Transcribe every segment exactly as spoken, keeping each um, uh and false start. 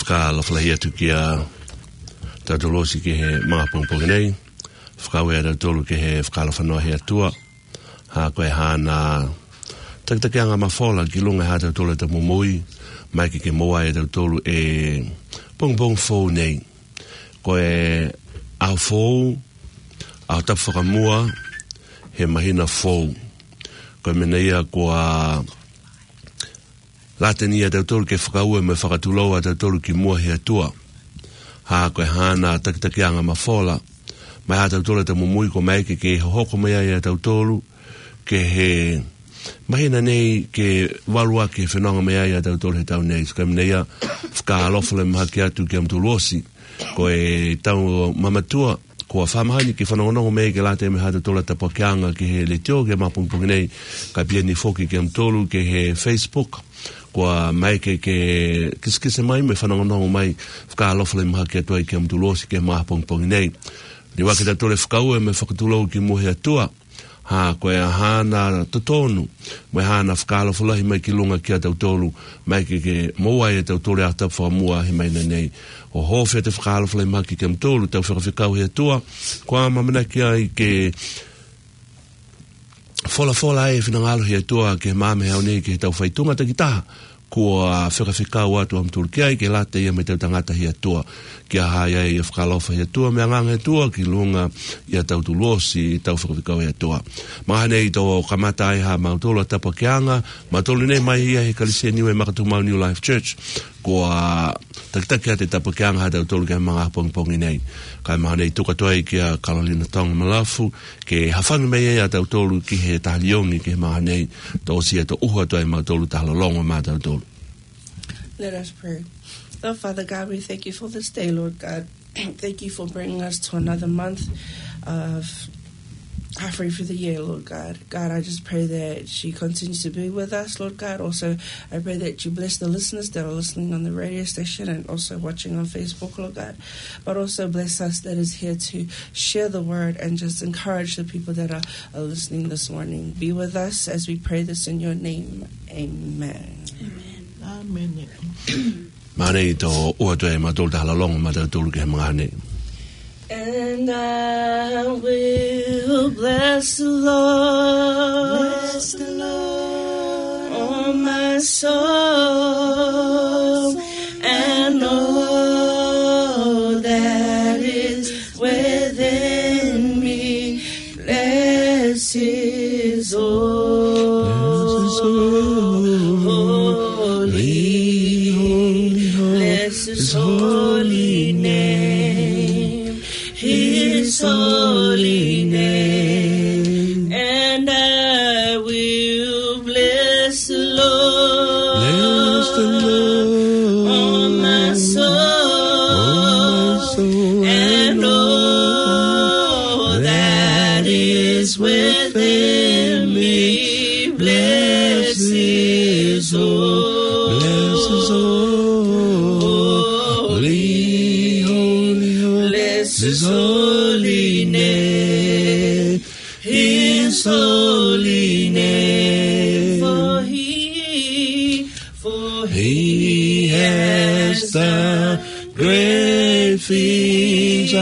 Whaka lawhalahia tukia tautolosi ke he mga pongpongi nei. Whakawe a tautolo ke he whaka lawhanoa he atua. Ha koe hana taktakeanga mawhola ki lunga ha tautolo ta mumui. Mai ke ke moa e tautolo e pongpong fōu nei. Koe au fōu, au tapu whakamua, he mahina fōu. Koe meneia kua latenia tautolo ke whakaue me whakatuloa tautolo ki mua he atua. Ha koe hana takitakianga mawhola. Mai ha tautolo ta mumui ko mai ke ke hoko mea ia tautolo ke he mahina nei ke walua ke whenonga mea ia tautolo he tau nei. Koe meneia whakahalofale mahaki atu ki amtulosi. Koe tau mamatua kua whamahani ki whanongonongo mei ke late me ha tautolo ta pokeanga ke he le tio ke mapungpungi nei. Ka pia ni foki ke amtolo ke he Facebook. Kua mai ke ke kiskise mai me whanongonongo mai whakahalofale mahaki atua i ke amtulosi ke mapungpungi nei. Ni wake tautolo whakaue me whakatulou ki muhe atua. Ha koe hana totonu. Mai hana whakalofalahi mai ki lunga ki a tautolo. Mai ke ke moa e tautolo a tapu whamua he mai nei. O hofe te whakalofalahi mahaki ke amtolo. Tau whakawhikau he atua. Kua mamana ki ai ke fola fola e whinangalo he atua ke mame hao nei ke tau whaitunga takitaha. Kua whakawhikau atu amtolo ki ai ke late ia me tau tangata he atua. Kia hai ai e whakalofa he atua mea nganga he atua ki lunga i a tau tulosi i tau whakawhikau he atua. Maha nei tau kamata ai ha mautolo a tapa keanga. Mautolo nei mai ia he kalisia niwe makatumau New Life Church. Kua takitaki a te tapa keanga ha tau tolo ke mga pongpongi nei. Kai maha nei tuka toa i kia Carolina Tonga Malafu. Ke hawhanu mei e a tau tolo ki he tahaliongi ke maha nei. Tau si e to uha toa i mautolo tahalalonga ma tau tolo. Let us pray. Oh, Father God, we thank you for this day, Lord God. Thank you for bringing us to another month of halfway through the year, Lord God. God, I just pray that she continues to be with us, Lord God. Also, I pray that you bless the listeners that are listening on the radio station and also watching on Facebook, Lord God. But also bless us that is here to share the word and just encourage the people that are, are listening this morning. Be with us as we pray this in your name. Amen. Amen. Amen. Mane to ua toe matol tahalalonga ma tau tolu ke mga hane. And I will bless the Lord, bless the Lord, oh my soul, and all that is within me. Bless His soul, bless His holy, bless His holy name. His holy name, and I will bless the Lord, bless the Lord, oh my soul, oh my soul, and all that is within me. Bless His soul, bless His holy, holy, holy, bless His holy name, His holy name. For He, for He has done great things.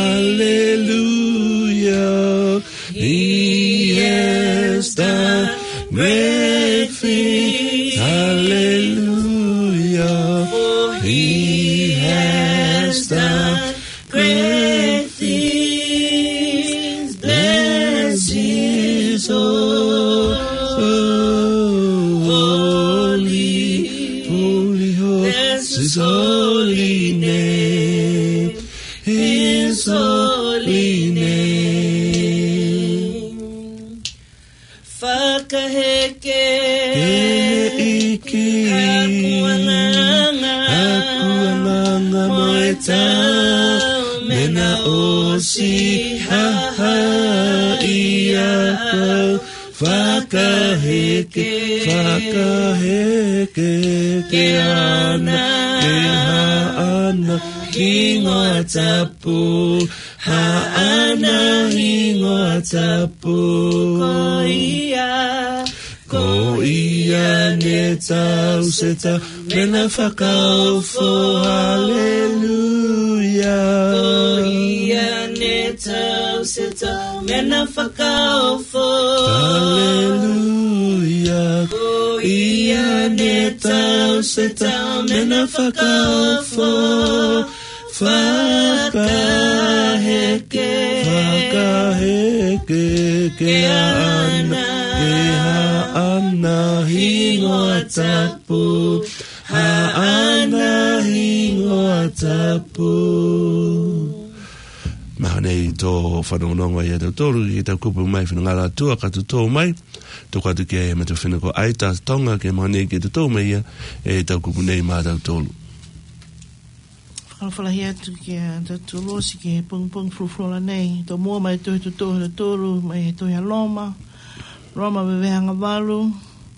Hallelujah. He has done great things. Hallelujah. For He has done great things. Bless His holy, holy, holy, bless His holy name, His holy name. Whakaheke akuananga, akuananga moeta mena osi haha iaka. Whakaheke, whakaheke ke ana, ke haana hingoa tapu, haana hingoa tapu. Ko ia, Ko ia ne tau se tau mena whakaofo hallelujah. Ko ia ne tau se tau mena whakaofo hallelujah. Ko ia ne tau se tau mena whakaofo Whakaheke Whakaheke ke ana ke ha ana hingoa tapu ha ana hingoa tapu. Mahanei tō whanononga i atau tōru i tau kupu mai whanongara tua katu tō mai tō katu ki e matu whenako aita tonga ke mahanei ki tō mai e tau kupu nei mā tau tōru. Whalawhalahi atu ki a tatu losi ki he pung pung frufrola nei. Tō mua mai tohi tu tohi tu toru, mai he tohi a loma. Roma wewehanga walu.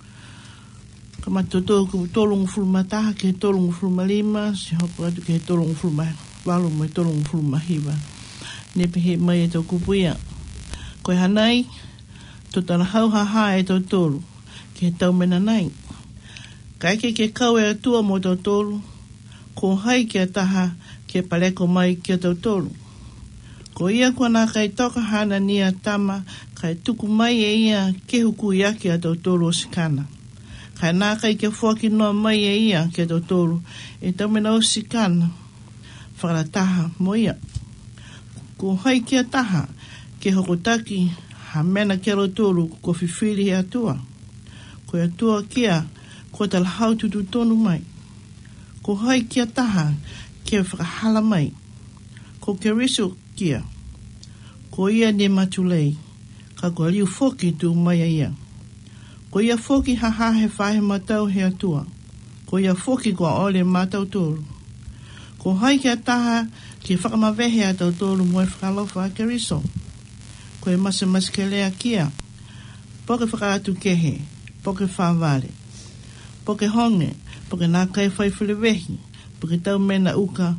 Ka mai tō tohu ku tōlungu fulma taha ki he tōlungu fulma lima. Si hopu atu ki he tōlungu fulma walu mai tōlungu fulma hiwa. Nepe he mai e tō kupuia. Koe hanai, tō tana hau haha e tō toru. Ki he tau mena nai. Ka eke ke kau e atua mo tō toru. Ko hai kia taha kia paleko mai kia tau tolu. Ko ia kua nā kai toka hana nia tama kai tuku mai e ia ke huku ia kia tau tolu o sikana. Kai nā kai kia fuaki noa mai e ia kia tau tolu e tau mena o sikana. Whakara taha mo ia. Ko hai kia taha ke hokotaki ha mena kia tau tolu ko whiwhiri he atua. Ko atua kia ko tala hau tutu tonu mai. Ko hai kia taha, kia whakahala mai. Ko ke riso kia. Ko ia ne matulei, ka kua liu whoki tu mai a ia. Ko ia whoki haha he whahe matau he atua. Ko ia whoki kua ole matau tōru. Ko hai kia taha, kia whakamawehe a tau tōru moe whakalofa a ke riso. Ko e masa maskelea kia. Poke whakaatu kehe, poke whawale. Poke honge, poke nā kai whai whilewehi, poke tau mena uka,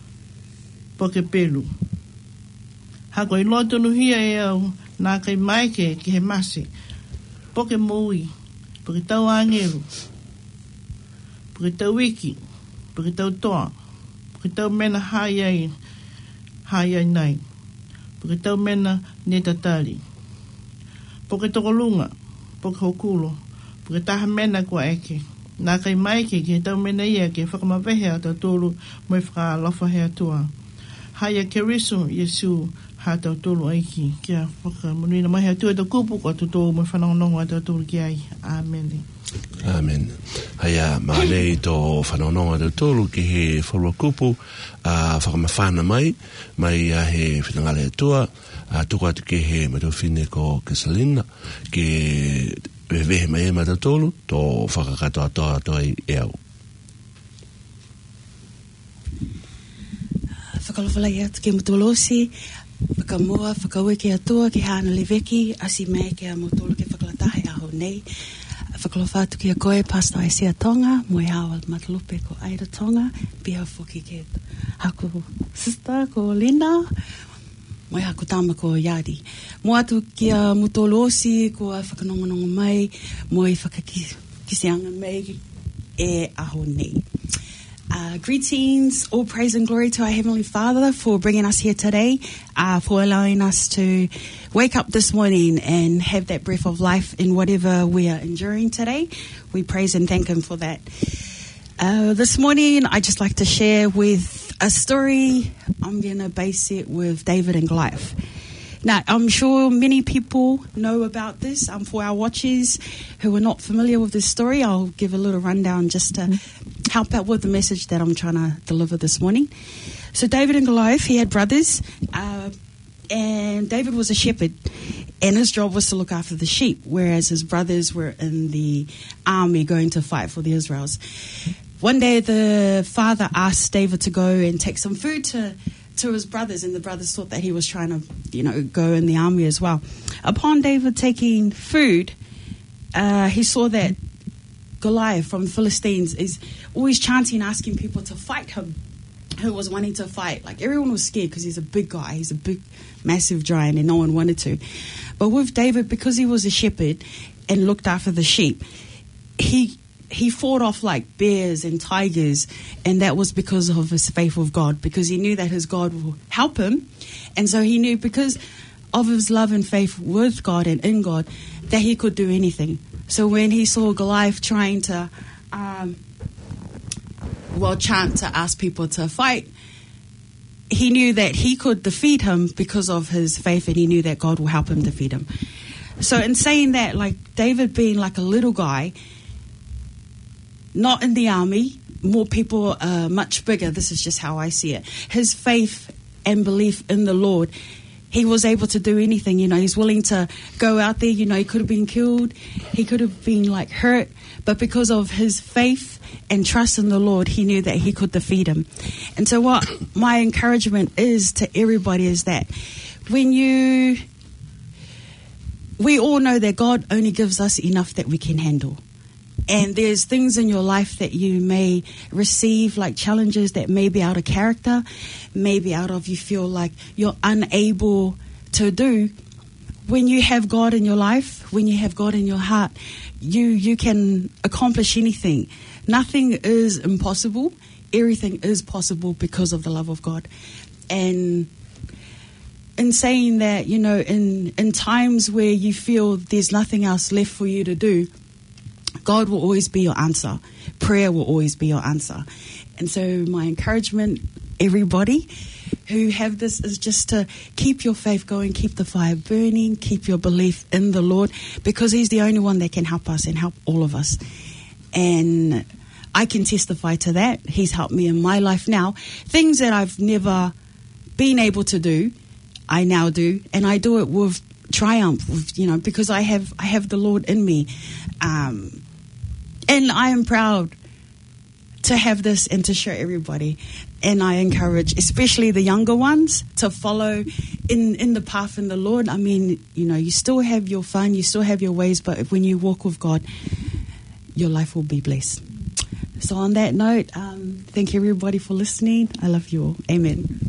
poke pelu. Hako i loa tonu hia e au, nā kai maike ki he masi, poke moui, poke tau angeru, poke tau wiki, poke tau toa, poke tau mena haiai, haiai nai, poke tau mena netatali, poke tokolunga, poke hokulo, poke taha mena kua eke, nā kai maike ki he tau mena ia ki whakamawehe a tau tōru mai whakalofa he atua. Haia ke riso, Yesu, ha tau tōru aiki, kia whakamunuina mai atua tau kupu ko tau tōru mai whanongonongo a tau tōru ki ai. Amen. Amen. Haia, maanei tō whanongonongo a tau tōru ki he wharua kupu, a whakamawhana mai, mai a he whinangale atua, a tuku atu ki he matawhine ko Kesalina, ki e vehe mai e mata tolu, tō whakakato atoa atoa i e au. Whakalawhalai atu ke motolosi, whakamua, whakaue ke atua, ke hana leweki, asi mei ke a motolo ke whakalatahe aho nei. Whakalawha atu ki a koe, Pastor Isaiah Tonga, moe hawa matalupe ko Aida Tonga, pia whuki ke haku sister ko Lina, moe haku tama ko Yadi. Mo atu ki a mutolosi ko a whakanongonongo mai, mo i whakakiseanga mai e aho nei. Uh, greetings, all praise and glory to our Heavenly Father for bringing us here today, uh, for allowing us to wake up this morning and have that breath of life in whatever we are enduring today. We praise and thank Him for that. Uh, this morning, I'd just like to share with a story. I'm going to base it with David and Goliath. Now, I'm sure many people know about this. Um, for our watchers who are not familiar with this story, I'll give a little rundown just to help out with the message that I'm trying to deliver this morning. So David and Goliath, he had brothers, uh, and David was a shepherd, and his job was to look after the sheep, whereas his brothers were in the army going to fight for the Israels. One day, the father asked David to go and take some food to to his brothers, and the brothers thought that he was trying to, you know, go in the army as well. Upon David taking food, uh, he saw that Goliath from the Philistines is always chanting, asking people to fight him, who was wanting to fight. Like, everyone was scared because he's a big guy, he's a big, massive giant, and no one wanted to. But with David, because he was a shepherd, and looked after the sheep. He he fought off like bears and tigers, and that was because of his faith with God, because he knew that his God will help him. And so he knew, because of his love and faith with God and in God, that he could do anything. So when he saw Goliath trying to, um, well, chant to ask people to fight, he knew that he could defeat him because of his faith, and he knew that God will help him defeat him. So in saying that, like David being like a little guy, not in the army, more people are much bigger. This is just how I see it. His faith and belief in the Lord, he was able to do anything. You know, he's willing to go out there. You know, he could have been killed. He could have been like hurt. But because of his faith and trust in the Lord, he knew that he could defeat him. And so what my encouragement is to everybody is that when you, we all know that God only gives us enough that we can handle. And there's things in your life that you may receive, like challenges that may be out of character, maybe out of you feel like you're unable to do. When you have God in your life, when you have God in your heart, you, you can accomplish anything. Nothing is impossible. Everything is possible because of the love of God. And in saying that, you know, in, in times where you feel there's nothing else left for you to do, God will always be your answer. Prayer will always be your answer. And so my encouragement, everybody who have this, is just to keep your faith going, keep the fire burning, keep your belief in the Lord, because he's the only one that can help us and help all of us. And I can testify to that. He's helped me in my life now. Things that I've never been able to do, I now do. And I do it with triumph, with, you know, because I have I have the Lord in me. Um, and I am proud to have this and to show everybody. And I encourage, especially the younger ones, to follow in, in the path in the Lord. I mean, you know, you still have your fun, you still have your ways, but when you walk with God, your life will be blessed. So on that note, um, thank you everybody for listening. I love you all. Amen.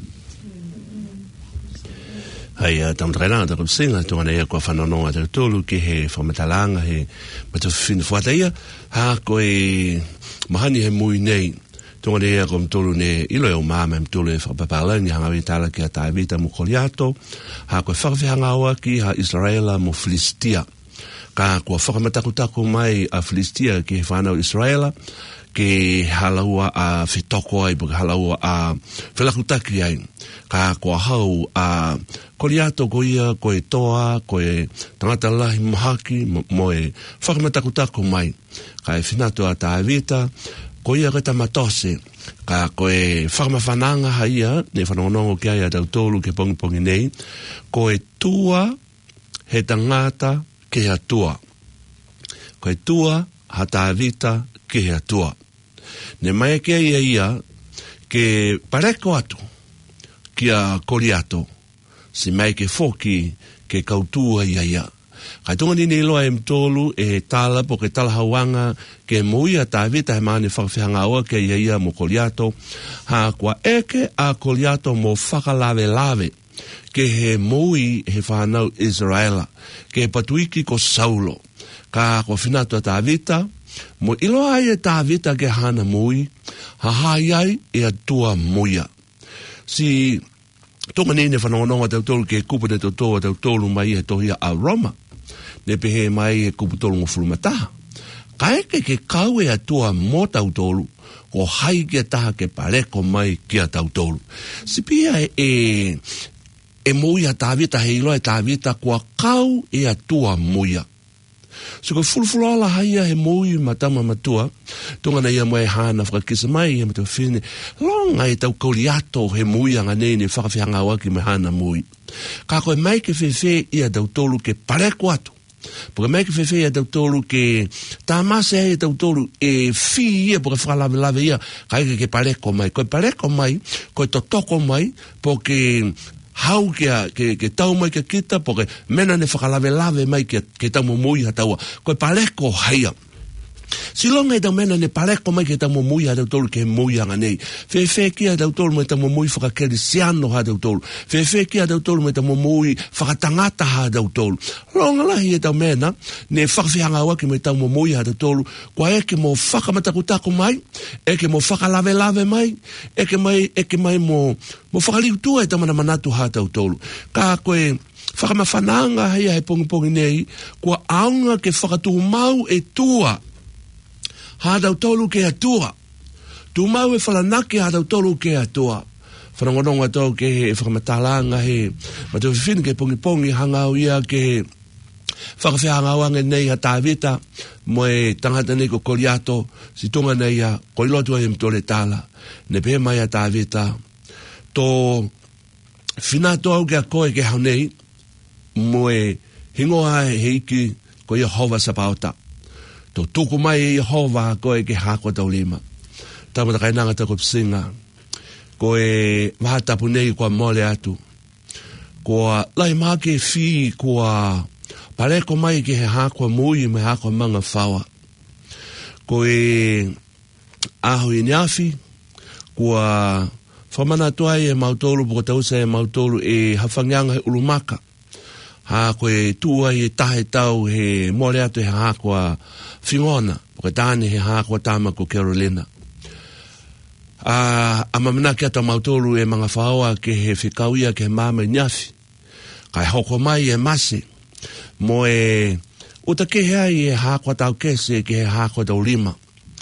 Hai uh, tam traina da singa to ana ko fa no no da tolu ki he fa metalanga he but to fin fuata ia ha ko e mahani he mui nei to ana ko tolu ne ilo o mama tolu fa papala ni hanga vitala ki ata vita mo Goliato ha ko fa hanga wa ki ha Israela mo Filistia ka ko fa matakuta ko mai a Filistia ki fa na Israela ke halaua a fitoko ai buka halaua a felakutaki ai ka ko hau a Goliato ko ia ko e toa ko e tangata lahi mahaki mo e whakamatakutako mai ka e whinato a Tāvita ko ia reta matose ka ko e whakamawhananga haia ne whanongonongo ki ai a tautolu ke pongi pongi nei ko e tua he tangata ke a tua ko e tua ha Tāvita ke he atua. Ne mai ke ia ia ke pareko atu ki a Goliato si mai ke foki ke kautua ia ia. Kai tunga ni ni loa e mtolu e tala po ke tala hawanga ke mui a Tāvita he maani whakawhihanga aua ke ia ia mo Goliato ha kua eke a Goliato mo whakalave lave ke he mui he whanau Israela ke patuiki ko Saulo ka kua whinato a Tāvita mo ilo ai e Tāvita ke hana mui, ha hai ai e atua muia. Si tonga nene whanongononga tautolu ke kupa ne tautoa tautolu mai e tohia a Roma, ne pehe mai e kupa tolu ngofulumataha. Ka eke ke kau e atua mo tautolu, ko hai ke taha ke pareko mai ki a tautolu. Si pia e, e muia Tāvita he ilo e Tāvita kua kau e atua muia. So ko fulfulu ala haia he mui matama matua, tonga na ia moe hana whakakisa mai, ia matua whine, longa e tau Goliato he mui anga nene whakawhianga waki me hana mui. Ka koe mai ke whewhe ia tautolu ke pareko atu. Puka mai ke whewhe ia tautolu ke tāmase ia tautolu e whi ia puka whakalawe lawe ia, ka eke ke pareko mai. Koe pareko mai, koe totoko mai, po ke hau ke, ke, ke tau mai ke kita, po ke mena ne whakalawe lawe mai ke, ke tau mui hataua. Koe pareko haia. Silonga e tau mena ne pareko mai ke tau mo mui ha tau tolu ke mui anga nei. Fe fe kia tau tolu me tau mo mui whakakeri siano ha tau tolu. Fe fe kia tau tolu me tau mo mui whakatangata ha tau tolu. Ronga lahi e tau mena, ne whakawhianga waki me tau mo mui ha tau tolu, kwa eke mo whakamatakutako mai, eke mo whakalave lave mai, eke mai, eke mai mo, mo whakaliutua e tau mana manatu ha tau tolu. Ka koe, whakamawhananga hea he pongi pongi nei, kua aunga ke whakatuhu mau e tua, ha tau tolu ke atua. Tu mau e whalanake ha tau tolu ke atua. Whanongononga tau ke he whakamatalanga he, ma te whiwhini ke pongi pongi hanga au ia ke he, whakawhianga wange nei ha tāwita, mo e tangata nei ko koriato, si tunga nei ha, ko ilotua e mtore tala, ne pe mai ha tāwita, to whinato au ke a koe ke hau nei, mo e hingoa he iki ko Yehova Sabaota. To tuku mai e Yehova koe ke hako tau lima. Tamata kainanga tako psinga. Ko e mahatapu nei kua mole atu. Kua lai maa ke fi kua pareko mai ke he hako mui me hako manga whawa. Ko e aho i niafi. Kua whamana tuai e mautolu puko tausa e mautolu e hawhangianga he ulumaka. Ha koe tua i tahe tau he more atu he hakua Fingona, porque tane he hakua tama ko Carolina. A, a mamina ki ata mautolu e mga whaoa ke he whikauia ke he mama nyafi. Kai hoko mai e mase, mo e uta ke hea i he hakua tau kese ke he hakua tau lima.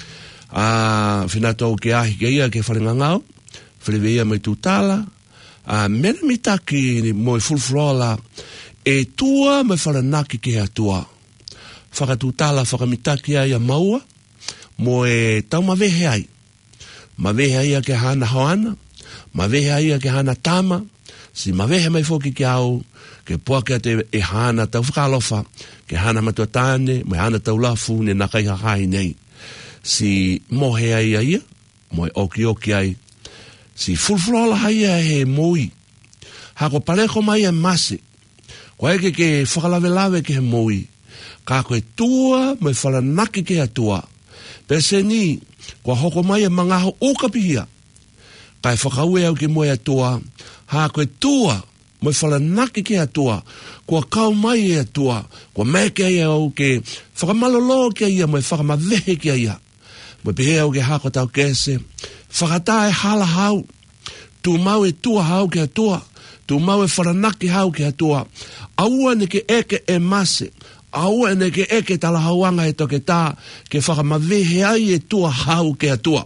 A, whinatou ke ahi ke ia ke whalingangau, whilewe ia mai tūtala, a, mena mitaki mo e fulfurola, e tua me wharanaki ke atua. Whakatutala whakamitaki ai a maua, mo e tau mawehe ai. Mawehe ai a ke hana hoana, mawehe ai a ke hana tama, si mawehe mai foki ke au, ke poake ate e hana tau whakalofa, ke hana matuatane, me hana tau lafu, ne nakai hahai nei. Si mohe ai a ia, mo e oki oki ai, si fulfurola hai a he mui, hako paleko mai e masi, kwa eke ke whakalave lawe ke he mui, ka koe tua me whalanaki ke atua. Pese ni, kwa hoko mai e mangaho ukapihia, ka e whakaue au ke moe atua, ha koe tua me whalanaki ke atua, kwa kau mai e atua, kwa meke ai au ke whakamalolo ke ia, mo e whakamavehe ke ia, mo e pehe au ke hako tau kese, whakata e hala hau, tu mau e tua hau ke atua, tu mau e wharanaki hau ke atua, aua ne ke eke e mase, aua ne ke eke tala hauanga e toke tā, ke whakamawehe ai e tua hau ke atua.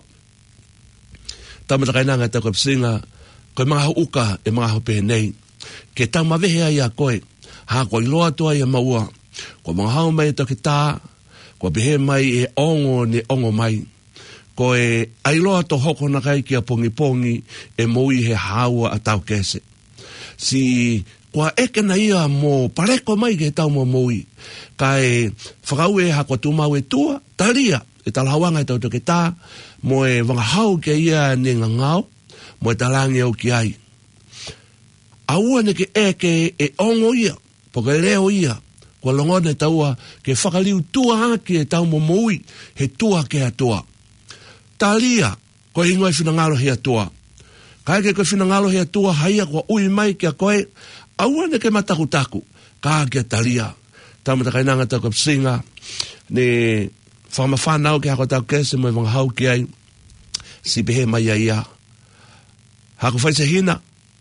Tamata kainanga e tako psinga, koe mga hau uka e mga hau pehe nei, ke tau mawehe ai a koe, ha koe iloa toa i a maua, koe mga hau mai e toke tā, koe pehe mai e ongo ne ongo mai, koe ailoa to hoko na kai ki a pongi pongi e moi he haua a tau kese. Si kwa eke na ia mo pareko mai ke tau mo moi, ka e whakau e hako tumau e tua, talia, e talahawanga e tau toke tā, mo e wangahau ke ia ne ngangau, mo e talangi au ki ai. Aua ne ke eke e ongo ia, poke leo ia, kwa longone taua ke whakaliu tua haki e tau mo moi, he tua ke atua. Talia, ko ingo e whinangalo he atua. Kai ke koe whinangalo he atua haia kwa ui mai kia koe, aua ne ke matakutaku, ka kia talia. Tamata kainanga tau kapsinga, ne whamawhanau ke hako tau kese mo e wangahau ki ai, si pehe mai a ia. Hako whaise hina,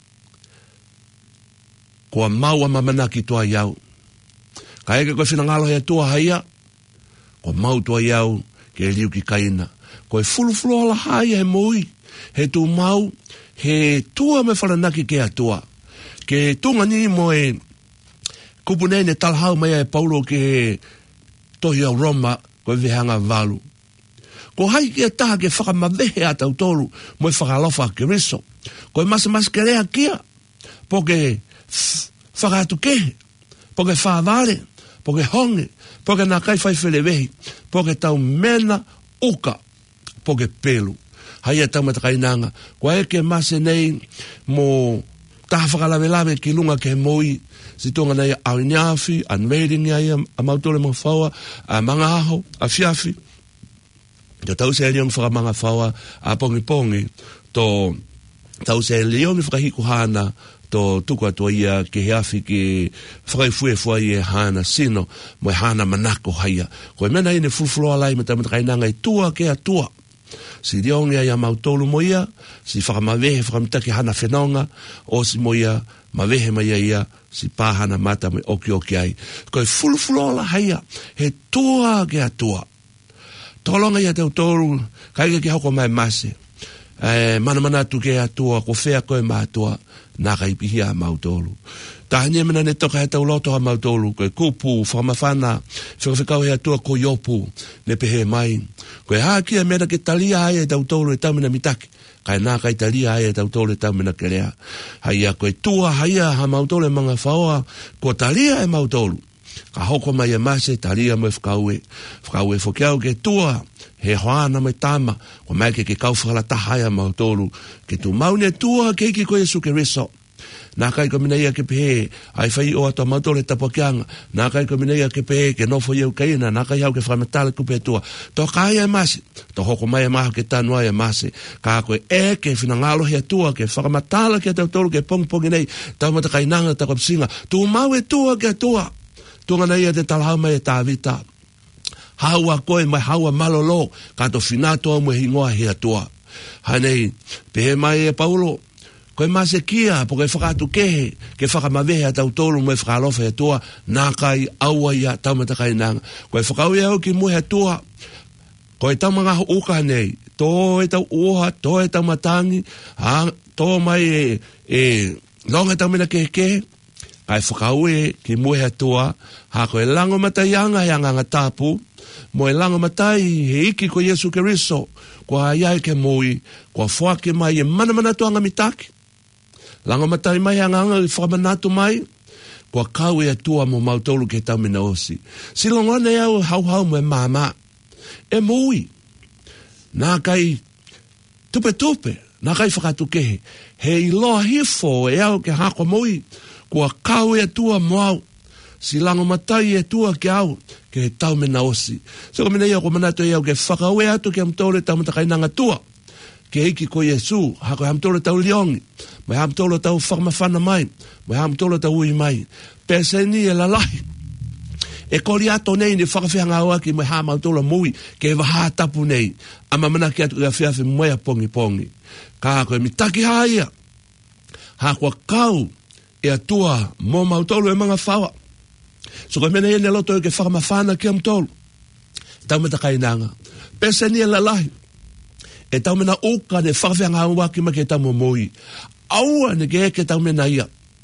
kua maua mamana ki tua iau. Kai ke koe whinangalo he atua haia, kua mau tua iau ke liu ki kaina. Koe fulufulu ala haia he moi, he tu mau, he tua me wharanaki ke atua. Ke tunga ni mo e kupunei ne talhau mai e Paulo ke tohi au Roma, koe vihanga valu. Ko hai ki a taha ke whakamawehe a tau tolu, mo e whakalofa ke riso. Koe masa masa ke rea kia, po ke whakatu kehe, po ke whaavare, po ke honge, po ke nā kai whaiwhele wehi, po ke tau mena uka, po ke pelu. Hai a tau matakainanga, ko eke mase nei mo taha whakalawelawe ki lunga ke moi, si tonga nei au niafi, an meiringi ai a mautore mga whaua, a mga aho, a fiafi, Te tau se leong whakamanga whaua a pongi pongi, to tau se leong whakahiku hana, to tuku atua ia ke heafi ke whakaifue fua i e hana sino, mo e hana manako haia. Koe mena ine fulfuloa lai me tamata kainanga i tua ke atua. Si leong ia ia mautolu mo ia, si whakamawehe whakamitake hana whenonga, o si mo ia mawehe mai ia, si pāhana mata me oki oki ai. Koe fulfuloa la haia, he tua ke atua. Tolonga ia tau toru, kaika ki hoko mai mase. Eh, mana mana tu ke atua, ko whea koe mātua, nā kai pihia mautolu. Tahania mena ne toka he tau loto ha mautolu, koe kupu, whamawhana, whakawhikau he atua ko yopu, ne pehe mai. Koe hākia mena ke talia ai e tau tolu e tau mena mitake, kai nā kai talia ai e tau tolu e tau mena kerea. Haia koe tua haia ha mautolu e manga whaoa, ko talia e mautolu. Ka hoko mai e mase, talia mo e whakau e, whakau e whakiau ke tua, he hoana mai tama, ko mai ke ke kau whakalataha e mautolu, ke tu maune tua ke iki ko Yesu ke riso. Nā kai ko mina ia ke pehe, ai whai o ato mautole tapuakianga, nā kai ko mina ia ke pehe, ke nofo iau kaina, nā kai hau ke whamatale kupe tua. Tō kai e mase, tō hoko mai e maha ke tanua e mase, ka koe e ke whinangalo hea tua, ke whakamatala ke tautolu ke pongpongi nei, tau mata kai nanga ta kopsinga, tu mau e tua ke tua, tunga nei e te talahau mai e tāwita. Haua koe mai haua malolo, ka to whinatua mo hingoa hea tua. Hanei, pehe mai e Paulo, koe mase kia, po koe whakatu kehe, ke whakamawehe a tau tolu mo e whakalofa hea tua, nā kai aua ia taumata kai nanga. Koe whakau ia au ki mo hea tua, koe tau mga uka nei, tō e tau uoha, tō e tau matangi, ha, tō mai e, e longa tau mena kehe kehe, kai whakau e ki mo hea tua, ha koe lango mataianga hea nganga tāpu, mo e lango matai he iki ko Yesu Keriso, kua iai ke moi, kua whake mai e mana manatu anga mitake. Lango matai mai hea nganga i whamanatu mai, kua kau e atua mo mautolu ke tau mina osi. Silongone au hau hau mo e mama, e moi, nā kai tupe tupe, nā kai whakatu kehe, he iloa hifo e au ke hako moi, kua kau e atua mo au, si lango matai e tua ke au, ke he tau mena osi. So ka mena ia ko manato e au ke whakaue atu ke amtore tau matakainanga tua, ke hiki ko Yesu, hako hamtore tau liongi, mai hamtore tau whakamawhana mai, mai hamtore tau ui mai, pese ni e lalai. E kori ato nei ni whakawhianga aua ki mai hamautola mui, ke e waha tapu nei, ama mana ki atu ke a whiawhi mwea pongi pongi. Ka hako e mitaki haia, hako kau e atua mo mautolo e mga whawa. So koe mena ene loto e ke whakamawhana ki am tolu. Tau meta kainanga. Pese ni e lalai. E tau mena oka ne whakawhianga aua ki ma ke tau mo moi. Aua ne ke eke tau mena ia.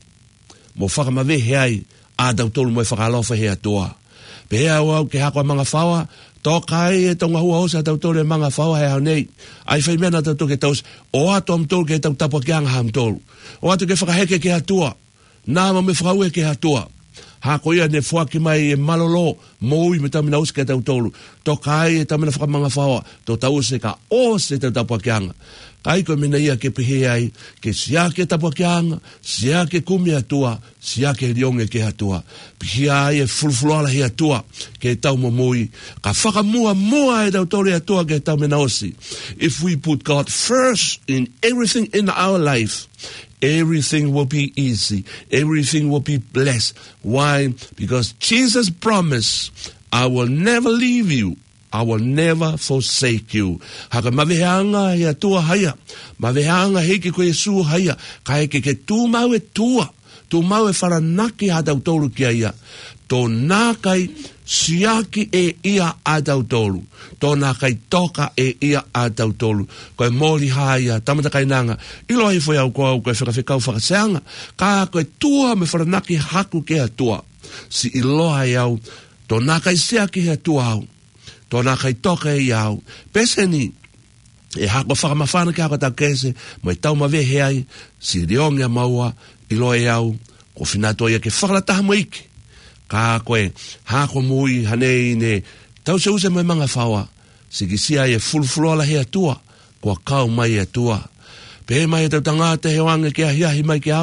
Mo whakamawe heai, a tau tolu mo e whakalofa hea toa. Pe hea au ke hako a mga whawa, tō kai e tonga hua hosa tau tolu e mga whawa hea nei. Ai whai mena tau tolu ke taus, o ato am tolu ke tau tapua ki anga ham tolu. O ato ke whakaheke ke hatua. Nāma me whakaue ke hatua. Hako ia ne whaki mai e malolo, moui me tamina uske tau tolu. Tō kai e tamina whakamanga whawa, tō tau se ka o se tau tapua ki anga. Kai koe mina ia ke pihe ai, ke siake tapua ki anga, siake kumi atua, siake rionge ke atua. Pihe ai e fulfuloala he atua, ke tau momoi. Ka whakamua mua e tau tolu atua ke tau mena osi. If we put God first in everything in our life, everything will be easy. Everything will be blessed. Why? Because Jesus promised, I will never leave you. I will never forsake you. Haka maweheanga hea tua haia. Maweheanga heike ko Yesu haia. Ka heke ke tū mau e tua. Tū mau e wharanaki a tau tolu ki aia. Tō nākai siaki e ia a tau tolu. Tō nākai toka e ia a tau tolu. Koe mōri haia, tamata kainanga. Ilo hei foi au koe au koe whakawhikau whakaseanga. Ka koe tua me wharanaki haku ke a tua. Si iloha e au. Tō nākai siaki hea tua au. Tō nākai toka e iau. Pese ni, e hako whakamawhana ki hako tau kese, mo e tau mawe heai, si riongia maua, ilo e au, ko whinato ia ke whakalataha mo iki. Ka koe, hako mui, hanei ne, tau se use mo e manga whaua, si kisia e fulfulola hea tua, kua kau mai e tua. Pe mai e tau tangata he wange ke ahiahi mai ke au,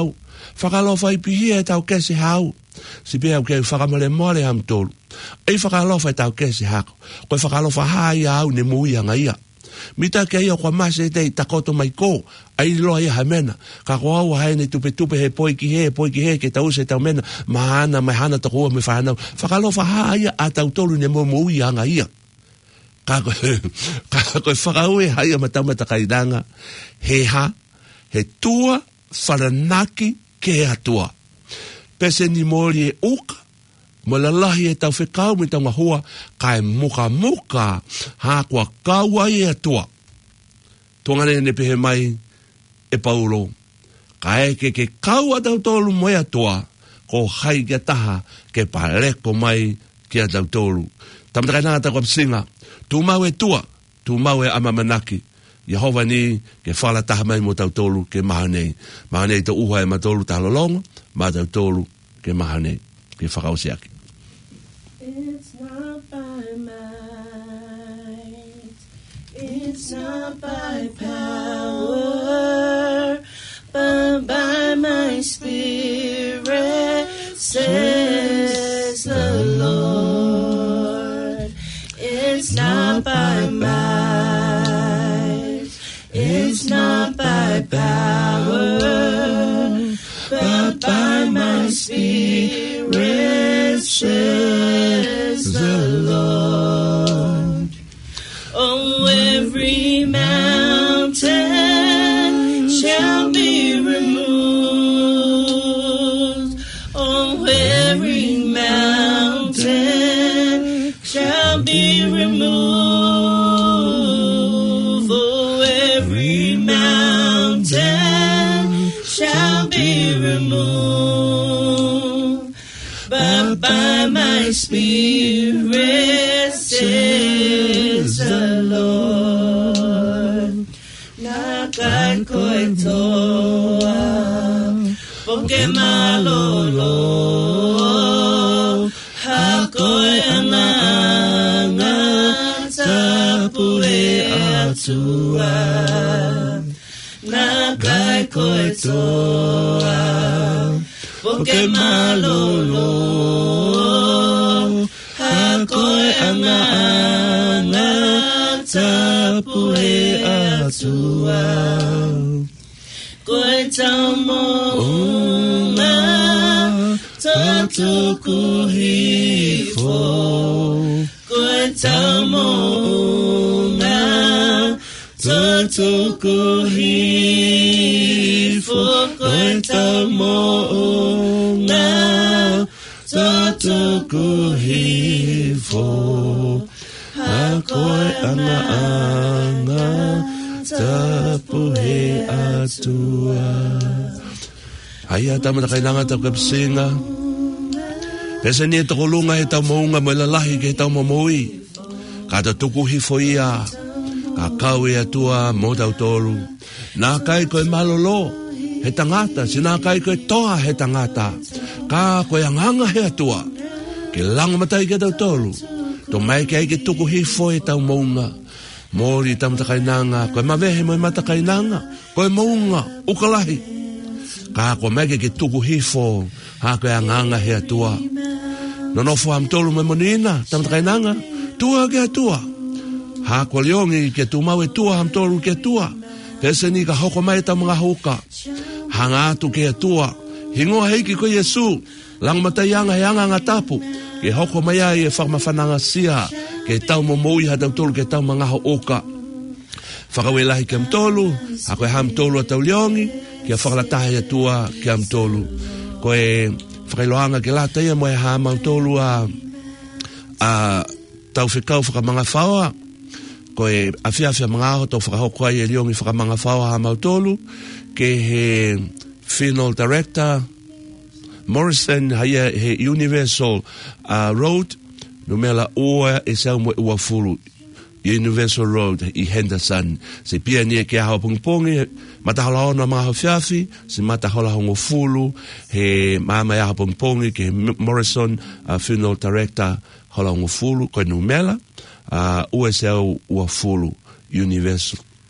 whakalofa i pihia e tau kesi hau. Si pia au kei whakamale moale ham tolu. Ei whakalofa e tau kesi hako. Koe whakalofa hai au ne mui anga ia. Mita ke ia kwa mase te takoto mai ko. Ai loa ia hamena. Ka ko au hai ne tupe tupe he poi ki he, poi ki he ke tau se tau mena. Mahana, mai hana takua me whanau. Whakalofa hai a tau tolu ne mui anga ia. Ka koe, ka koe whakaue hai a matamata kainanga. He ha, he tua whananaki ke atua. Pese ni mori e uka. Mo lalahi e tau whekau me tau ngahua, ka e muka muka, ha kua kaua e atua. Tongane ne pehe mai e paulo. Ka e ke ke kaua tau tolu mo e atua, ko hai ke taha ke pareko mai ki a tau tolu. Tamatakai nanga tau kapsinga, tu mau e tua, tu mau e amamanaki. Yehova ni ke whala taha mai mo tau tolu ke mahanei. Mahanei te uha e matolu ta halolonga, ma tau tolu ke mahanei, ke whakausiaki. It's not by might, it's not by power, but by my spirit, says the Lord. It's not by might, it's not by power, but by my spirit, says the Lord. Oh, every mountain shall be removed. Oh, every mountain shall be removed. Oh, every mountain shall be removed. But by my spirit, says the Lord. Nakai koe toa, poke malolo, ha koe anga anga, tapu e atua. Nakai koe toa, poke malolo, ha koe anga anga, tapu e atua. Koe tamo unga, tatu kuhifo. Koe tamo unga, tatu kuhifo. Koe tamo unga, tatu kuhifo. Ha koe anga anga, tapu he atua. Haia tamata kainanga tau kapsinga. Pesa ni e takolunga he tau maunga mo lalahi ke he tau mamoi. Ka ta tuku hifo ia. Ka kau e atua mo tau tolu. Nā kai koe malolo he tangata. Si nā kai koe toa he tangata. Ka koe anganga he atua. Ke langa matai ke tau tolu. To mai ke ai ke tuku hifo he tau maunga. Mori tamata kainanga, koe mawehe mo i mata kainanga, koe maunga, ukalahi. Ka koe mege ke tuku hifo, ha koe anganga he atua. Nonofo hamtolu me monina, tamata kainanga, tua ke atua. Ha koe liongi ke tu mau e tua hamtolu ke atua. Pese ni ka hoko mai ta mga hoka. Hanga atu ke atua. Hingoa heiki koe Yesu, lang matayanga he anga ngatapu. Ke hoko mai ai e whakamawhananga sia. Ke tau momoi ha tau tolu ke tau mangaho oka. Whakawelahi ke amtolu, ha koe hamtolu a tau liongi, ke a whakalatahi atua ke amtolu. Koe whakailoanga ke lata ia mo e ha amtolu a, a tau whikau whakamanga whaoa. Koe a whiawhia mga aho tau whakahoko ai e liongi whakamanga whaoa ha amtolu, ke he Funeral Director Morrison haia he Universal uh, Road, no mela oa e sau mo ua furu Universal Road i Henderson. Se pia ni e ke aho pungpongi, matahola ona mga hawhiafi, se matahola hongo fulu, he mama e aho pungpongi ke Morrison uh, Funeral Director hola hongo fulu, koe no mela, uh, ua e sau ua fulu Universal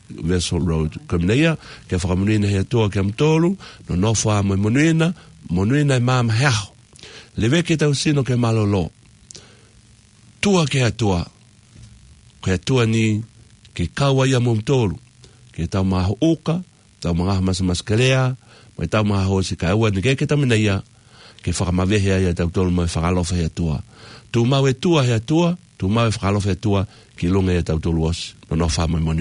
Vessel Road. Kamneia, ke whakamunuina hea toa ke amtolu, no nofa mo munuina, munuina i mama heaho. Lewe ke tau sino ke malolo. Tua ke atua. Ke atua ni ke kaua ia momtolu. Ke tau maha uka, tau mga masa maskalea, mai tau maha hosi ka aua ni ke ke taminaia, ke whakamawehea ia tau tolu mai whakalofa hea tua. Tu mau e tua hea tua, tu mau e whakalofa hea tua, ki lunga ia tau tolu osi. No nofa mo